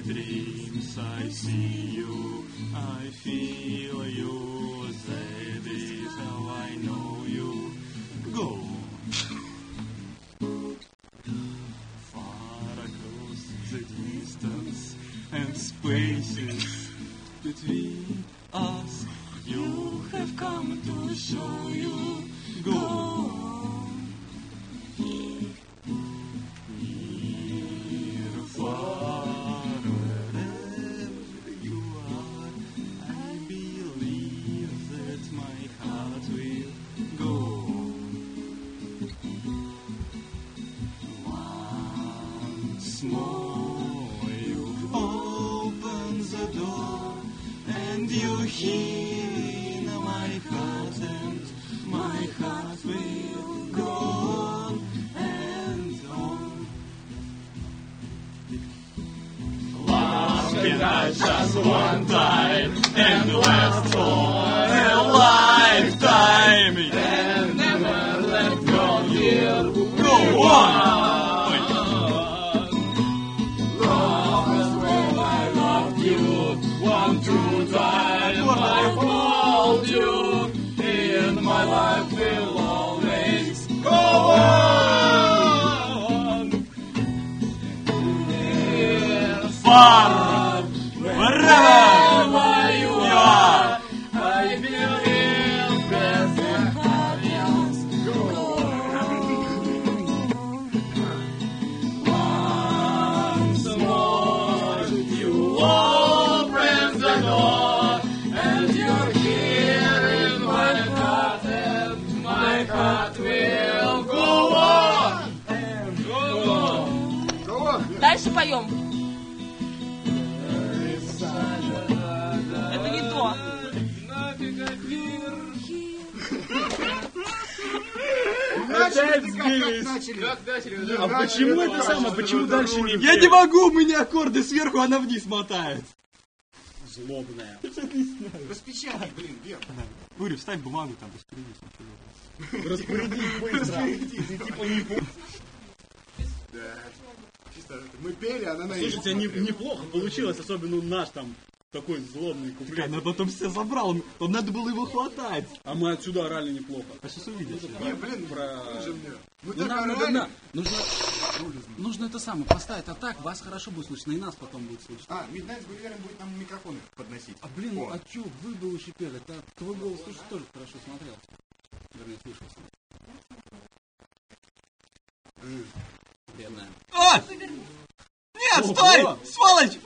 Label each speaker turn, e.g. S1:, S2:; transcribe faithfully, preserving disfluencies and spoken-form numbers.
S1: dreams I see you, I feel you, that is how I know you. Go far across the distance and spaces between us. You have come to show you. Go near, far, wherever you are. I believe that my heart will go. Once more you open the door and you hear my heart, and my heart will go on and on. Love can touch us one time and last for a lifetime, and never let go. Here, go on. Long as well I loved you, one true time I hold you. My life will always go on. Yes, far, wherever you are, I believe that the happiness go on. Once more, you open the door, and you're here in my heart. My heart will go on and go on. Go on.
S2: Дальше поем. Это не то.
S3: Опять сбились. А почему это самое? Почему дальше не...
S1: Я не могу, у меня аккорды сверху, она вниз мотает.
S3: Злобная.
S4: Распечатай, блин, вверх.
S1: Буря, вставь бумагу там, распорядись.
S3: Распорядись быстро. Ты типа не...
S4: Да. Чисто мы пели, она на...
S3: Слушайте, не, неплохо получилось, особенно наш там такой злобный куплет.
S1: Она потом все забрал, он надо было его хватать.
S3: А мы отсюда орали неплохо.
S1: А сейчас увидишь.
S4: Не, блин,
S3: про...
S4: уже мне. Мы
S3: Ну,
S4: так
S3: нам надо,
S4: орали.
S3: на, нужно, нужно это самое поставить, а так вас хорошо будет слышно, и нас потом будет слышно.
S4: А, Midnight с Гулливером будет нам микрофоны подносить.
S3: А блин,
S4: О.
S3: а чё, вы бы лучше пели, это твой голос слушай, тоже хорошо смотрелся. Вернее, слышался. Бедная.
S1: А! Нет, стой! Сволочь!